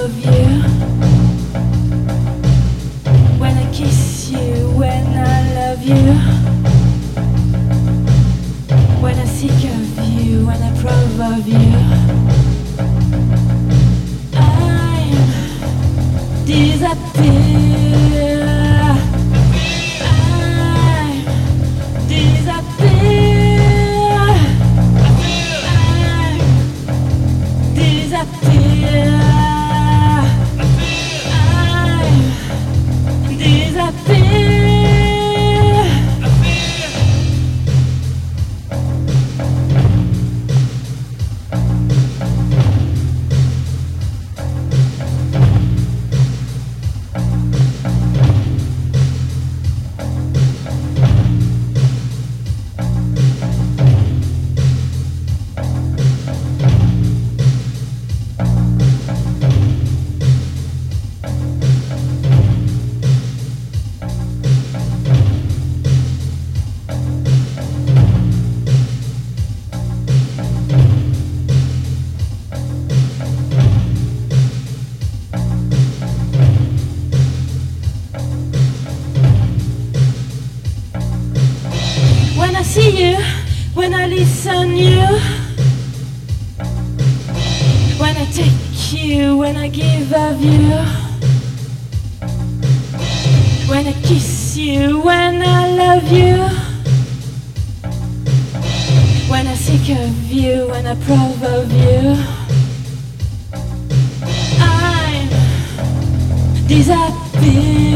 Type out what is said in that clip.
of you. When I kiss you, when I love you. When I think of you, when I prove of you. I disappear. When I see you, when I listen you, when I take you, when I give of you, when I kiss you, when I love you, when I think of you, when I prove of you, I'm disappear.